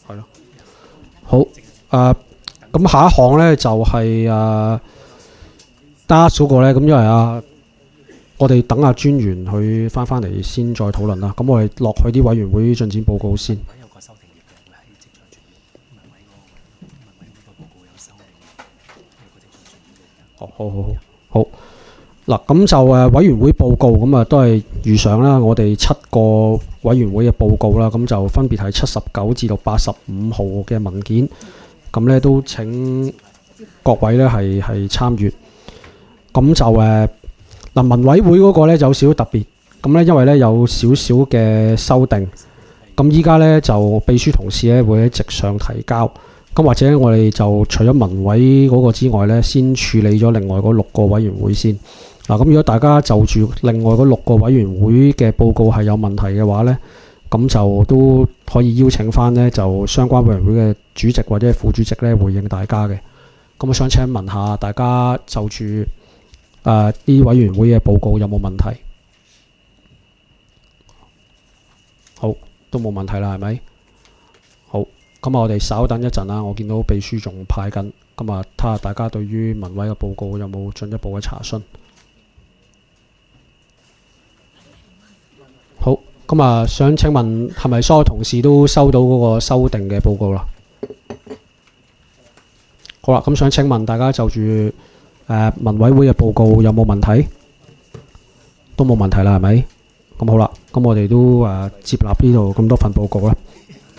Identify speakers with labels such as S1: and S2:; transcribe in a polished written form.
S1: 係咯。好咁下一項咧就係DAS 嗰個咧，咁因為我哋等專員去翻嚟先再討論啦。咁我哋落去啲委員會進展報告先。好。嗱，咁就委員會報告咁都係如常啦。我哋7個委員會嘅報告啦，咁就分別係79至到85號嘅文件，咁咧都請各位咧係參閱。咁就文委會嗰個咧有少少特別，咁咧因為咧有少少嘅修訂，咁依家咧就秘書同事咧會喺席上提交。咁或者我哋就除咗文委嗰個之外咧，先處理咗另外嗰6個委員會先。嗱，咁如果大家就住另外嗰6個委員會嘅報告係有問題嘅話咧，咁就都可以邀請翻咧就相關委員會嘅主席或者副主席咧回應大家嘅。咁我想請問下大家就住啲委員會嘅報告有冇問題？好，都冇問題啦，係咪？好，咁我哋稍等一陣啦。我見到秘書仲派緊，咁睇下大家對於文委嘅報告有冇進一步嘅查詢。好，咁想請問係咪所有同事都收到嗰個修訂嘅報告啦？好啦，咁想請問大家就住文委會嘅報告有冇問題？都冇問題啦，係咪？咁好啦，咁我哋都接納呢度咁多份報告啦。